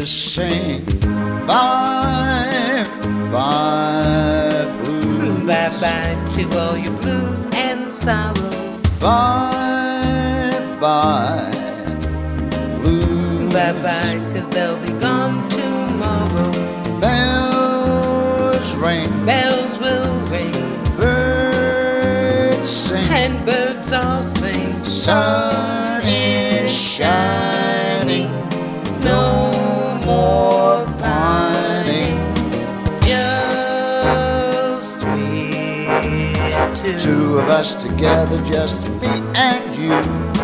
sing bye bye blues. Bye bye to all your blues and sorrow. Bye bye blues. Bye bye, 'cause they'll be gone tomorrow. Bells ring, Bells will ring, birds sing, and birds all sing. sun is shining, no more pining. Just we Two of us together, just me and you,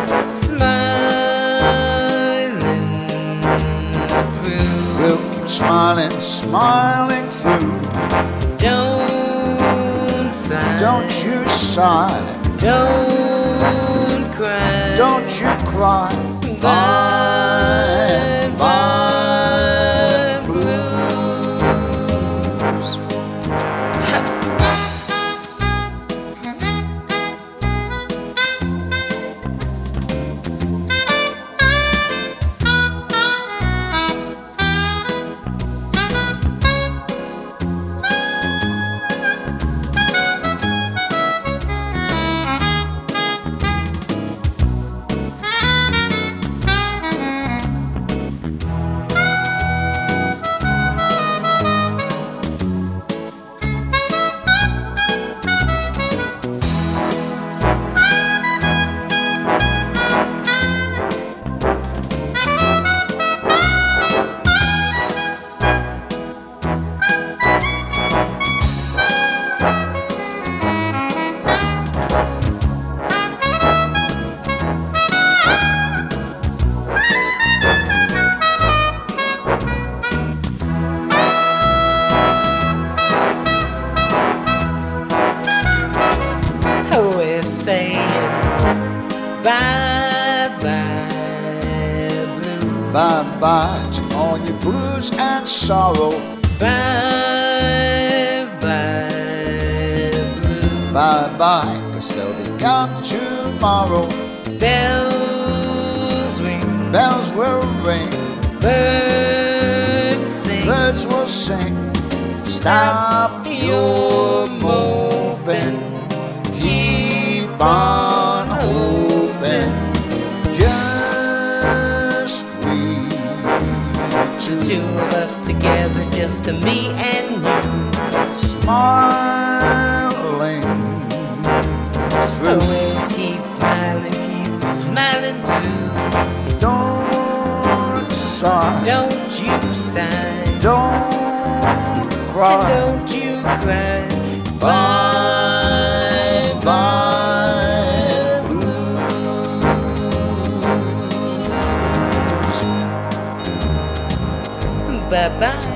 smiling through. we'll keep smiling, smiling through. Don't sigh, Don't you sigh, don't cry, don't you cry. Bye bye blues. We're saying bye bye blue. Bye bye to all your blues and sorrow. Bye bye blue. Bye bye, 'cause they'll be gone tomorrow. Bells ring, Bells will ring, birds sing. birds will sing. Stop your moping, keep on hoping. Just we The two of us together, just me and you. smiling through. We'll keep smiling through. Don't sigh, Don't you sigh, don't and cry. don't you cry. Bye bye blues. Bye bye.